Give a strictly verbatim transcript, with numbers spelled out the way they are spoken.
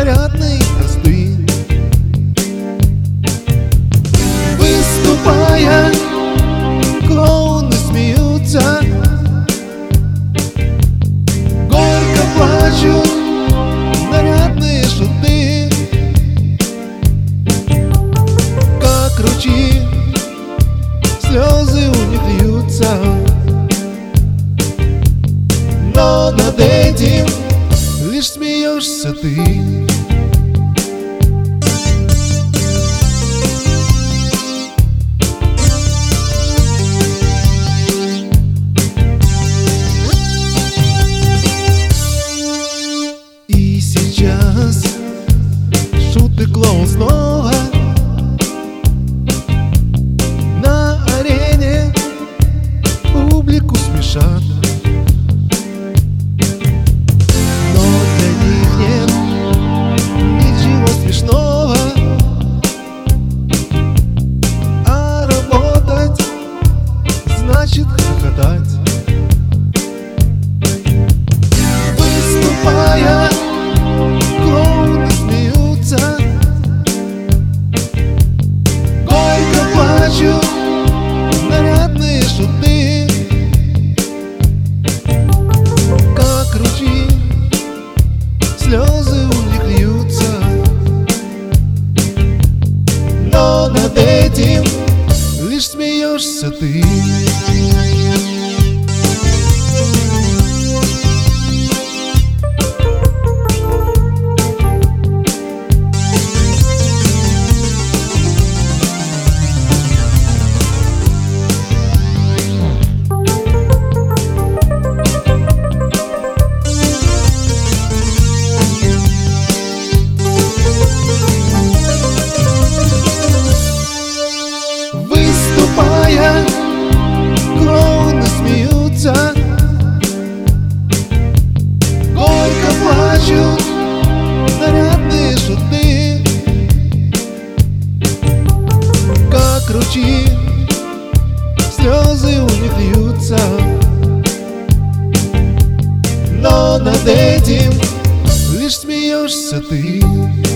нарядные косты. Выступая, клоуны смеются, горько плачут нарядные шуты. Как ручьи, слезы у них льются, но над этим лишь смеешься ты. И сейчас шут и клоун снова на арене публику смешат. Но для них нет ничего смешного, а работать значит хохотать. Выступая, клоуны смеются, горько плачут нарядные шуты. Как ручьи, слезы у них льются, но над этим лишь смеешься ты. Выступая, клоуны смеются, горько плачут нарядные шуты. Как ручьи, слезы у них льются, но над этим лишь смеешься ты.